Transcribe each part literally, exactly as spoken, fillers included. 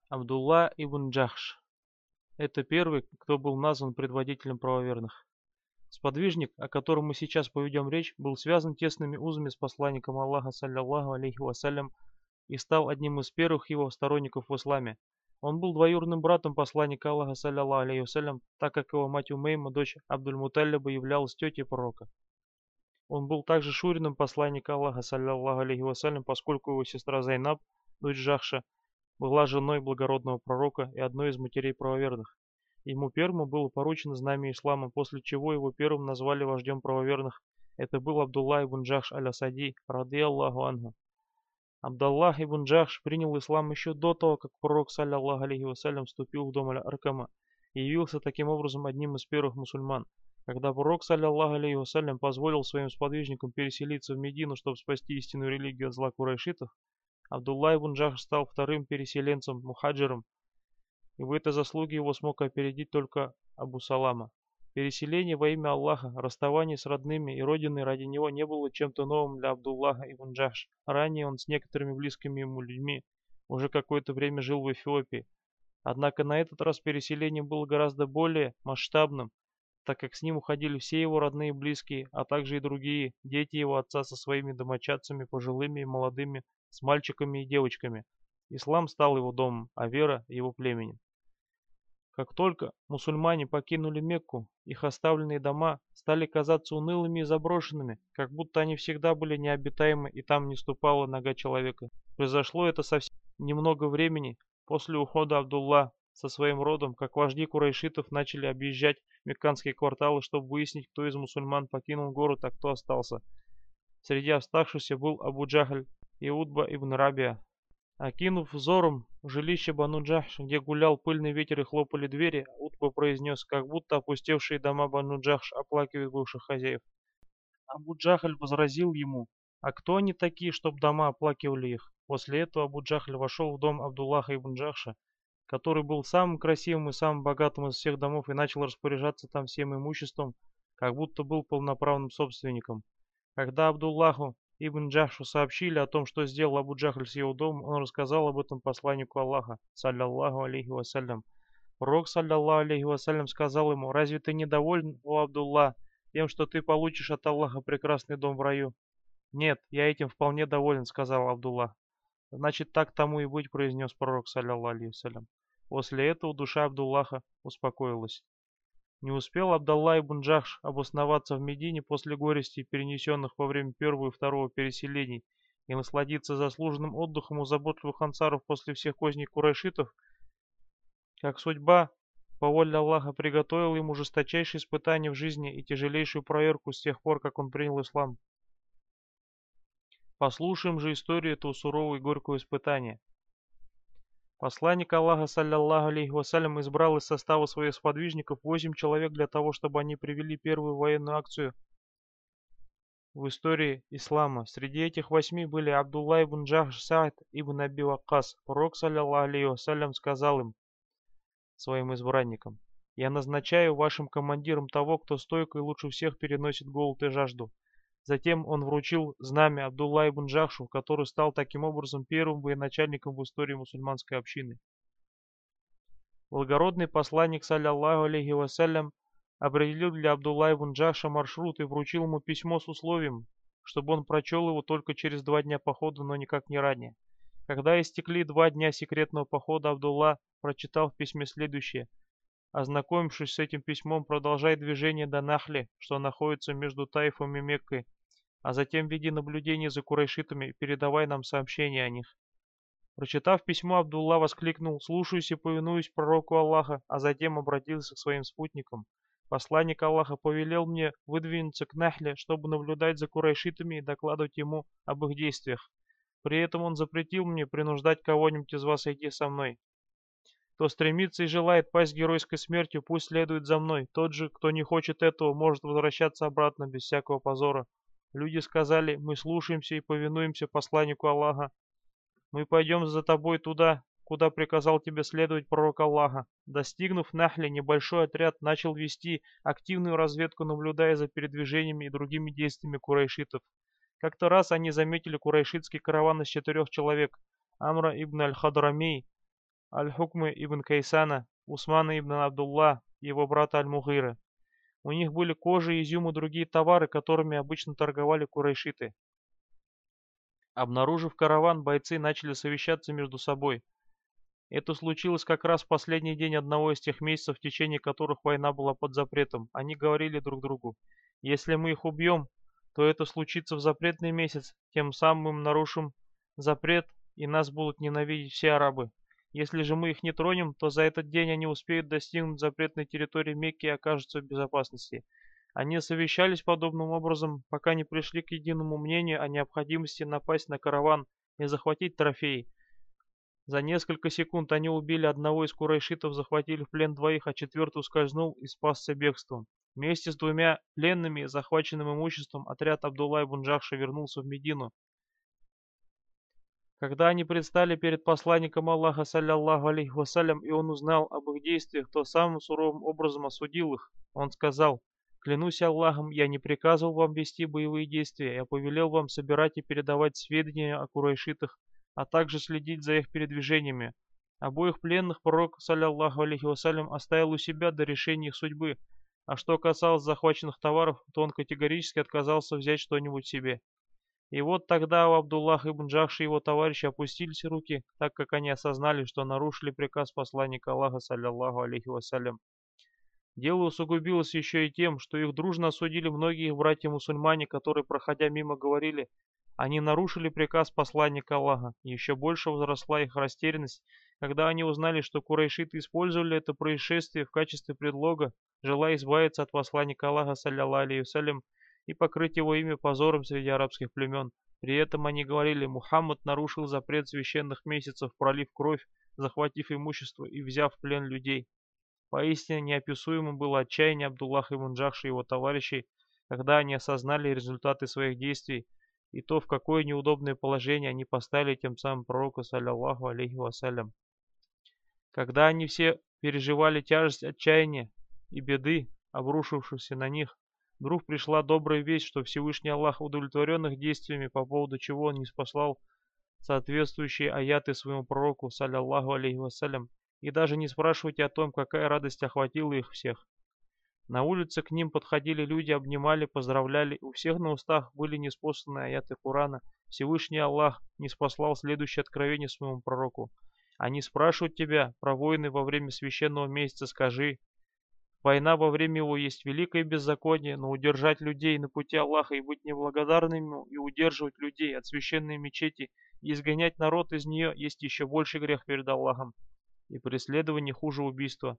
Абдулла ибн Джахш. Это первый, кто был назван предводителем правоверных. Сподвижник, о котором мы сейчас поведем речь, был связан тесными узами с посланником Аллаха, саллиллаху алейхи вассалям, и стал одним из первых его сторонников в исламе. Он был двоюродным братом посланника Аллаха, саллиллаху алейхи вассалям, так как его мать Умейма, дочь Абдуль-Муталлиба, являлась тетей пророка. Он был также шурином посланника Аллаха, саллиллаху алейхи вассалям, поскольку его сестра Зайнаб, дочь Джахша, была женой благородного пророка и одной из матерей правоверных. Ему первому было поручено знамя ислама, после чего его первым назвали вождем правоверных. Это был Абдулла ибн Джахш аль-Асади, ради Аллаху анху. Абдаллах ибн Джахш принял ислам еще до того, как пророк, саллиллаху алейхи вассалям, вступил в дом Аль-Аркама и явился таким образом одним из первых мусульман. Когда пророк, саллиллаху алейхи вассалям, позволил своим сподвижникам переселиться в Медину, чтобы спасти истинную религию от зла курайшитов, Абдулла ибн Джахш стал вторым переселенцем, мухаджиром, и в этой заслуге его смог опередить только Абу Салама. Переселение во имя Аллаха, расставание с родными и родиной ради него не было чем-то новым для Абдуллаха ибн Джахш. Ранее он с некоторыми близкими ему людьми уже какое-то время жил в Эфиопии. Однако на этот раз переселение было гораздо более масштабным, так как с ним уходили все его родные и близкие, а также и другие, дети его отца со своими домочадцами, пожилыми и молодыми, с мальчиками и девочками. Ислам стал его домом, а вера его племенем. Как только мусульмане покинули Мекку, их оставленные дома стали казаться унылыми и заброшенными, как будто они всегда были необитаемы и там не ступала нога человека. Произошло это совсем немного времени после ухода Абдулла со своим родом, как вожди курайшитов начали объезжать мекканские кварталы, чтобы выяснить, кто из мусульман покинул город, а кто остался. Среди оставшихся был Абу Джахль и Утба ибн Рабия. Окинув взором жилище Бану Джахш, где гулял пыльный ветер и хлопали двери, Утба произнес, как будто опустевшие дома Бану Джахш оплакивают бывших хозяев. Абу Джахль возразил ему, а кто они такие, чтоб дома оплакивали их? После этого Абу Джахль вошел в дом Абдуллаха ибн Джахша, который был самым красивым и самым богатым из всех домов, и начал распоряжаться там всем имуществом, как будто был полноправным собственником. Когда Абдуллаху ибн Джахшу сообщили о том, что сделал Абу Джахль с его домом, он рассказал об этом посланнику Аллаха, саллиллаху алейхи вассалям. Пророк, саллиллаху алейхи вассалям, сказал ему, «Разве ты недоволен, о Абдулла, тем, что ты получишь от Аллаха прекрасный дом в раю?» «Нет, я этим вполне доволен», — сказал Абдулла. «Значит, так тому и быть», — произнес пророк, саллиллаху алейхи вассалям. После этого душа Абдуллаха успокоилась. Не успел Абдалла ибн Джахш обосноваться в Медине после горестей, перенесенных во время первого и второго переселений, и насладиться заслуженным отдыхом у заботливых ансаров после всех козней курайшитов, как судьба, по воле Аллаха, приготовила ему жесточайшие испытания в жизни и тяжелейшую проверку с тех пор, как он принял ислам. Послушаем же историю этого сурового и горького испытания. Посланник Аллаха, саллиллаху алейхи вассалям, избрал из состава своих сподвижников восемь человек для того, чтобы они провели первую военную акцию в истории ислама. Среди этих восьми были Абдулла ибн Джахш, Саад ибн Аби Ваккас. Пророк, саллиллаху алейхи вассалям, сказал им, своим избранникам, «Я назначаю вашим командиром того, кто стойко и лучше всех переносит голод и жажду». Затем он вручил знамя Абдулла ибн Джахшу, который стал таким образом первым военачальником в истории мусульманской общины. Благородный посланник, саллиллаху алейхи вассалям, определил для Абдулла ибн Джахша маршрут и вручил ему письмо с условием, чтобы он прочел его только через два дня похода, но никак не ранее. Когда истекли два дня секретного похода, Абдулла прочитал в письме следующее. Ознакомившись с этим письмом, продолжай движение до Нахли, что находится между Таифом и Меккой, а затем веди наблюдение за курайшитами и передавай нам сообщения о них. Прочитав письмо, Абдулла воскликнул, слушаюсь и повинуюсь пророку Аллаха, а затем обратился к своим спутникам. Посланник Аллаха повелел мне выдвинуться к Нахле, чтобы наблюдать за курайшитами и докладывать ему об их действиях. При этом он запретил мне принуждать кого-нибудь из вас идти со мной. Кто стремится и желает пасть геройской смертью, пусть следует за мной. Тот же, кто не хочет этого, может возвращаться обратно без всякого позора. Люди сказали, мы слушаемся и повинуемся посланнику Аллаха. Мы пойдем за тобой туда, куда приказал тебе следовать пророк Аллаха. Достигнув Нахли, небольшой отряд начал вести активную разведку, наблюдая за передвижениями и другими действиями курайшитов. Как-то раз они заметили курайшитский караван из четырех человек. Амра ибн аль-Хадрамей, Аль-Хукмы ибн Кайсана, Усмана ибн Абдулла и его брата Аль-Мугиры. У них были кожа, изюм и другие товары, которыми обычно торговали курайшиты. Обнаружив караван, бойцы начали совещаться между собой. Это случилось как раз в последний день одного из тех месяцев, в течение которых война была под запретом. Они говорили друг другу: «Если мы их убьем, то это случится в запретный месяц, тем самым мы нарушим запрет, и нас будут ненавидеть все арабы. Если же мы их не тронем, то за этот день они успеют достигнуть запретной территории Мекки и окажутся в безопасности». Они совещались подобным образом, пока не пришли к единому мнению о необходимости напасть на караван и захватить трофеи. За несколько секунд они убили одного из курайшитов, захватили в плен двоих, а четвертый ускользнул и спасся бегством. Вместе с двумя пленными и захваченным имуществом отряд Абдулла ибн Джахша вернулся в Медину. Когда они предстали перед посланником Аллаха, салляллаху алейхи вассалям, и он узнал об их действиях, то самым суровым образом осудил их. Он сказал: «Клянусь Аллахом, я не приказывал вам вести боевые действия, я повелел вам собирать и передавать сведения о курайшитах, а также следить за их передвижениями. Обоих пленных пророк, салляллаху алейхи вассалям, оставил у себя до решения их судьбы, а что касалось захваченных товаров, то он категорически отказался взять что-нибудь себе». И вот тогда у Абдуллаха ибн Джахша и его товарищи опустились руки, так как они осознали, что нарушили приказ посланника Аллаха, салляллаху алейхи вассалям. Дело усугубилось еще и тем, что их дружно осудили многие их братья-мусульмане, которые, проходя мимо, говорили: «Они нарушили приказ посланника Аллаха». И еще больше возросла их растерянность, когда они узнали, что курайшиты использовали это происшествие в качестве предлога, желая избавиться от посланника Аллаха, салляллаху алейхи вассалям, и покрыть его имя позором среди арабских племен. При этом они говорили: «Мухаммад нарушил запрет священных месяцев, пролив кровь, захватив имущество и взяв в плен людей». Поистине неописуемым было отчаяние Абдуллаха ибн Джахша и его товарищей, когда они осознали результаты своих действий и то, в какое неудобное положение они поставили тем самым пророка, салляллаху алейхи вассалям. Когда они все переживали тяжесть отчаяния и беды, обрушившихся на них, вдруг пришла добрая весть, что Всевышний Аллах, удовлетворен их действиями, по поводу чего он ниспослал соответствующие аяты своему пророку, салляллаху алейхи вассалям, и даже не спрашивайте о том, какая радость охватила их всех. На улице к ним подходили люди, обнимали, поздравляли, у всех на устах были ниспосланы аяты Корана. Всевышний Аллах ниспослал следующее откровение своему пророку: «Они спрашивают тебя про войны во время священного месяца, скажи: война во время его есть великое беззаконие, но удержать людей на пути Аллаха и быть неблагодарными ему, и удерживать людей от священной мечети и изгонять народ из нее есть еще больший грех перед Аллахом, и преследование хуже убийства».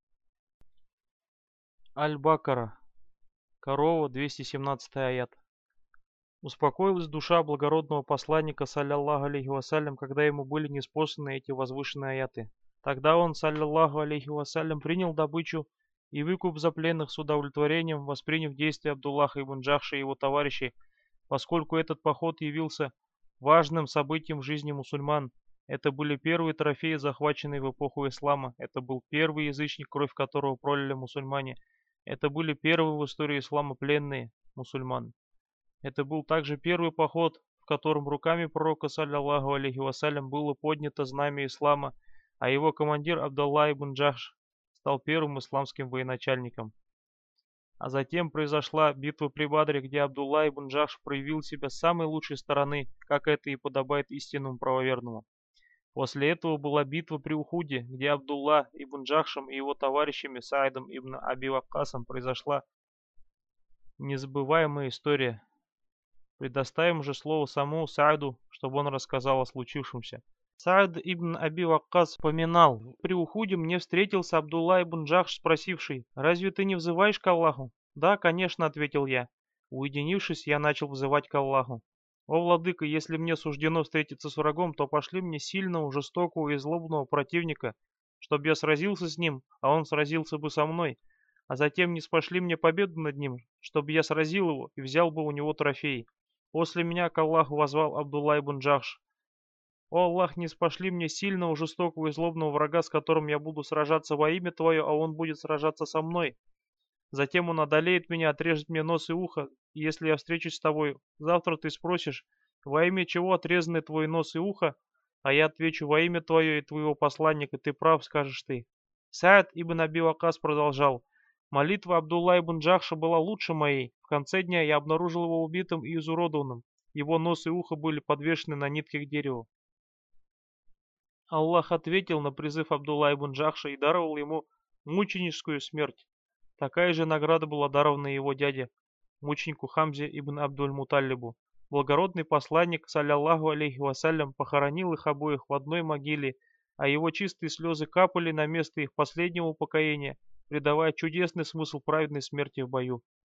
Аль-Бакара. Корова, двести семнадцатый аят. Успокоилась душа благородного посланника, салляллаху алейхи вассалям, когда ему были ниспосланы эти возвышенные аяты. Тогда он, салляллаху алейхи вассалям, принял добычу и выкуп за пленных с удовлетворением, восприняв действия Абдуллаха ибн Джахша и его товарищей, поскольку этот поход явился важным событием в жизни мусульман. Это были первые трофеи, захваченные в эпоху ислама. Это был первый язычник, кровь которого пролили мусульмане. Это были первые в истории ислама пленные мусульман. Это был также первый поход, в котором руками пророка, салляллаху алейхи вассалям, было поднято знамя ислама, а его командир Абдулла ибн Джахш стал первым исламским военачальником. А затем произошла битва при Бадре, где Абдулла ибн Джахш проявил себя с самой лучшей стороны, как это и подобает истинному правоверному. После этого была битва при Ухуде, где Абдулла ибн Джахшем и его товарищами Саидом ибн Аби Ваккасом произошла незабываемая история. Предоставим же слово самому Сааду, чтобы он рассказал о случившемся. Саад ибн Аби Ваккас вспоминал: «При Ухуде мне встретился Абдулла ибн Джахш, спросивший: разве ты не взываешь к Аллаху?» «Да, конечно», — ответил я. Уединившись, я начал взывать к Аллаху: «О, владыка, если мне суждено встретиться с врагом, то пошли мне сильного, жестокого и злобного противника, чтобы я сразился с ним, а он сразился бы со мной, а затем не спошли мне победу над ним, чтобы я сразил его и взял бы у него трофей». После меня к Аллаху возвал Абдулла ибн Джахш: «О Аллах, не спошли мне сильного, жестокого и злобного врага, с которым я буду сражаться во имя Твое, а он будет сражаться со мной. Затем он одолеет меня, отрежет мне нос и ухо, и если я встречусь с тобой, завтра ты спросишь: во имя чего отрезаны твой нос и ухо? А я отвечу: во имя твое и твоего посланника ты прав, скажешь ты. Саад ибн Аби Ваккас продолжал: молитва Абдулла ибн Джахша была лучше моей. В конце дня я обнаружил его убитым и изуродованным. Его нос и ухо были подвешены на нитках дерева. Аллах ответил на призыв Абдулла ибн Джахша и даровал ему мученическую смерть. Такая же награда была дарована его дяде, мученику Хамзе ибн Абдуль-Муталлибу. Благородный посланник, салляллаху алейхи вассалям, похоронил их обоих в одной могиле, а его чистые слезы капали на место их последнего упокоения, придавая чудесный смысл праведной смерти в бою.